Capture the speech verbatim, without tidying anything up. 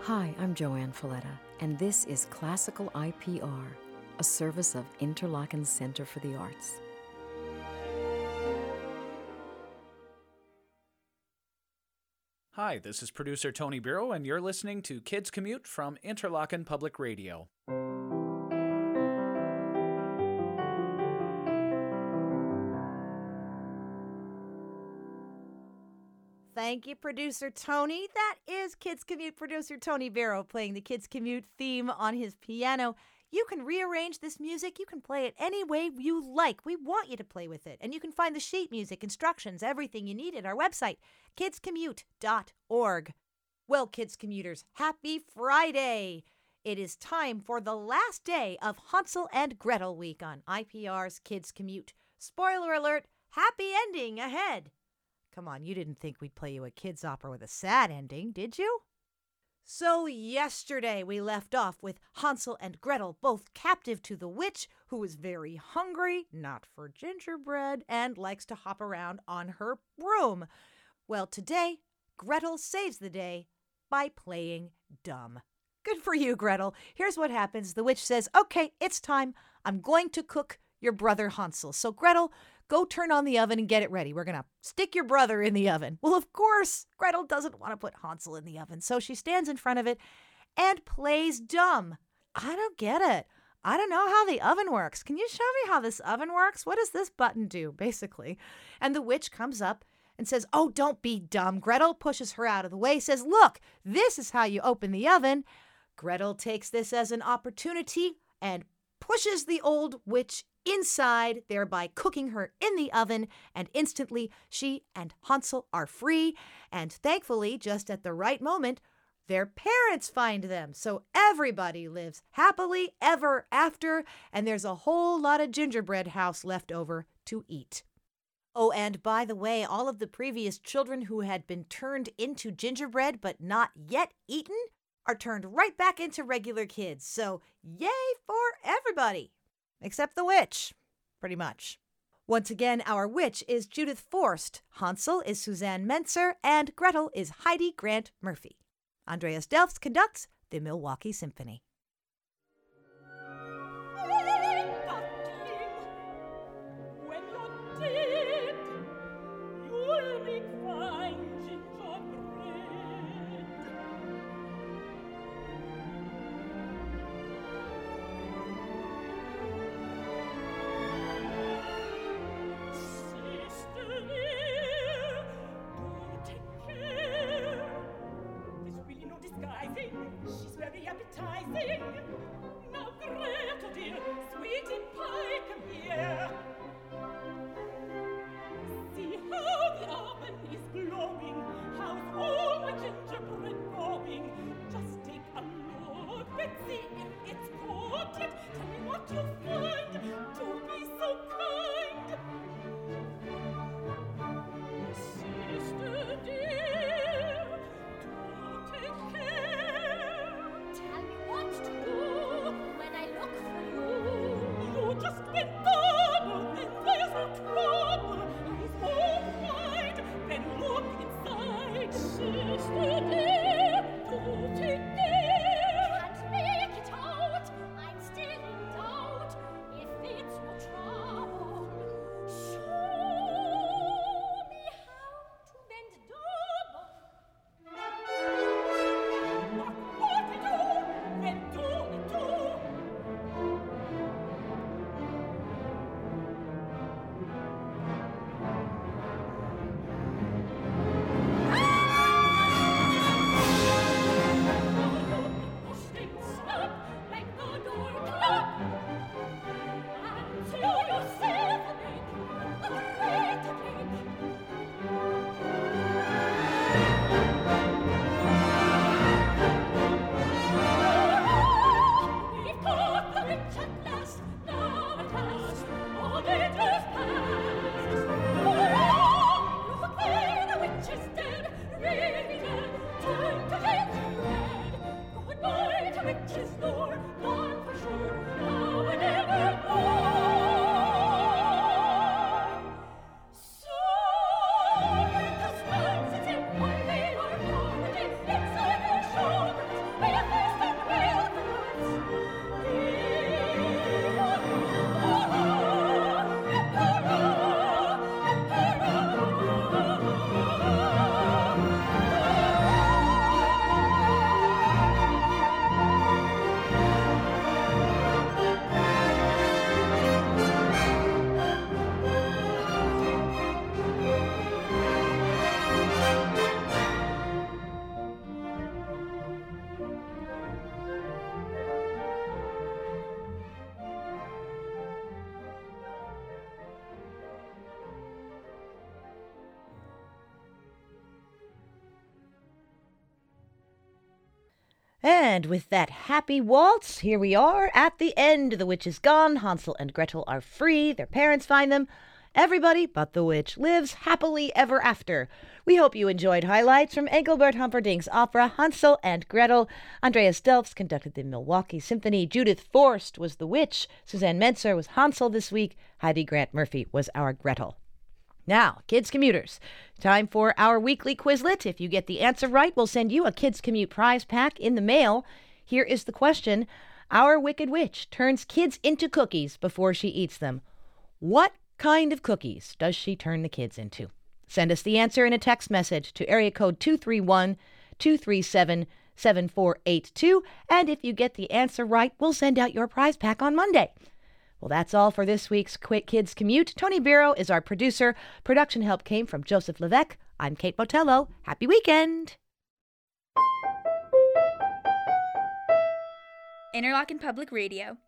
Hi, I'm Joanne Folletta, and this is Classical I P R, a service of Interlaken Center for the Arts. Hi, this is producer Tony Bureau, and you're listening to Kids Commute from Interlaken Public Radio. Thank you, producer Tony. That is Kids Commute producer Tony Bureau playing the Kids Commute theme on his piano. You can rearrange this music. You can play it any way you like. We want you to play with it. And you can find the sheet music, instructions, everything you need at our website, kids commute dot org. Well, Kids Commuters, happy Friday. It is time for the last day of Hansel and Gretel week on I P R's Kids Commute. Spoiler alert, happy ending ahead. Come on, you didn't think we'd play you a kids' opera with a sad ending, did you? So yesterday we left off with Hansel and Gretel both captive to the witch, who is very hungry, not for gingerbread, and likes to hop around on her broom. Well, today, Gretel saves the day by playing dumb. Good for you, Gretel. Here's what happens. The witch says, okay, it's time. I'm going to cook your brother Hansel. So Gretel, go turn on the oven and get it ready. We're going to stick your brother in the oven. Well, of course, Gretel doesn't want to put Hansel in the oven, so she stands in front of it and plays dumb. I don't get it. I don't know how the oven works. Can you show me how this oven works? What does this button do, basically? And the witch comes up and says, oh, don't be dumb. Gretel pushes her out of the way, says, look, this is how you open the oven. Gretel takes this as an opportunity and pushes the old witch inside, thereby cooking her in the oven, and instantly she and Hansel are free, and thankfully, just at the right moment, their parents find them. So everybody lives happily ever after, and there's a whole lot of gingerbread house left over to eat. Oh, and by the way, all of the previous children who had been turned into gingerbread but not yet eaten are turned right back into regular kids. So yay for everybody! Except the witch, pretty much. Once again, our witch is Judith Forst, Hansel is Suzanne Mentzer, and Gretel is Heidi Grant Murphy. Andreas Delfs conducts the Milwaukee Symphony. She's very appetizing. Now, Gretel dear, sweetie pie, come here. See how the oven is glowing, how's all my gingerbread going. Just take a look, Betsy, if it's cooked yet. Tell me what you'll find. Do be so kind. Sister dear, do take care. Tell me what to do when I look for you. You just bend double, then there's no trouble. Eyes open wide, then look inside. Sister dear, do take care. Can't make it out, I'm still in doubt. If it's not And with that happy waltz, here we are at the end. The witch is gone. Hansel and Gretel are free. Their parents find them. Everybody but the witch lives happily ever after. We hope you enjoyed highlights from Engelbert Humperdinck's opera Hansel and Gretel. Andreas Delfs conducted the Milwaukee Symphony. Judith Forst was the witch. Suzanne Menzer was Hansel this week. Heidi Grant Murphy was our Gretel. Now, Kids Commuters, time for our weekly Quizlet. If you get the answer right, we'll send you a Kids Commute prize pack in the mail. Here is the question. Our wicked witch turns kids into cookies before she eats them. What kind of cookies does she turn the kids into? Send us the answer in a text message to area code two three one, two three seven, seven four eight two. And if you get the answer right, we'll send out your prize pack on Monday. Well, that's all for this week's Quick Kids Commute. Tony Biro is our producer. Production help came from Joseph Levesque. I'm Kate Botello. Happy weekend! Interlochen Public Radio.